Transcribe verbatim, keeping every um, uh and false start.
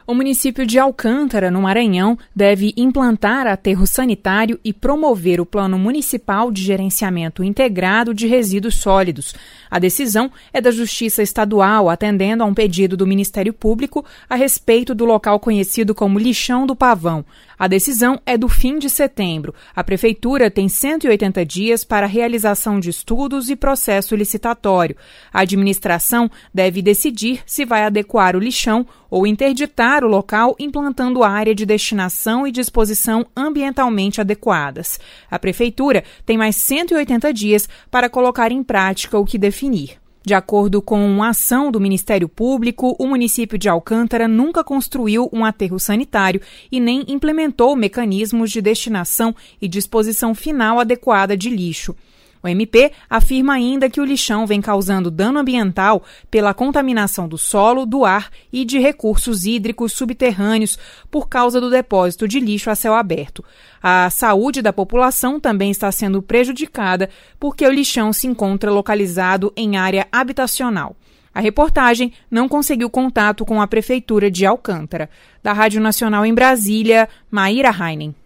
O município de Alcântara, no Maranhão, deve implantar aterro sanitário e promover o Plano Municipal de Gerenciamento Integrado de Resíduos Sólidos. A decisão é da Justiça Estadual, atendendo a um pedido do Ministério Público a respeito do local conhecido como Lixão do Pavão. A decisão é do fim de setembro. A Prefeitura tem cento e oitenta dias para a realização de estudos e processo licitatório. A administração deve decidir se vai adequar o lixão ou interditar o local implantando área de destinação e disposição ambientalmente adequadas. A Prefeitura tem mais cento e oitenta dias para colocar em prática o que definir. De acordo com uma ação do Ministério Público, o município de Alcântara nunca construiu um aterro sanitário e nem implementou mecanismos de destinação e disposição final adequada de lixo. O M P afirma ainda que o lixão vem causando dano ambiental pela contaminação do solo, do ar e de recursos hídricos subterrâneos por causa do depósito de lixo a céu aberto. A saúde da população também está sendo prejudicada porque o lixão se encontra localizado em área habitacional. A reportagem não conseguiu contato com a Prefeitura de Alcântara. Da Rádio Nacional em Brasília, Maíra Heinen.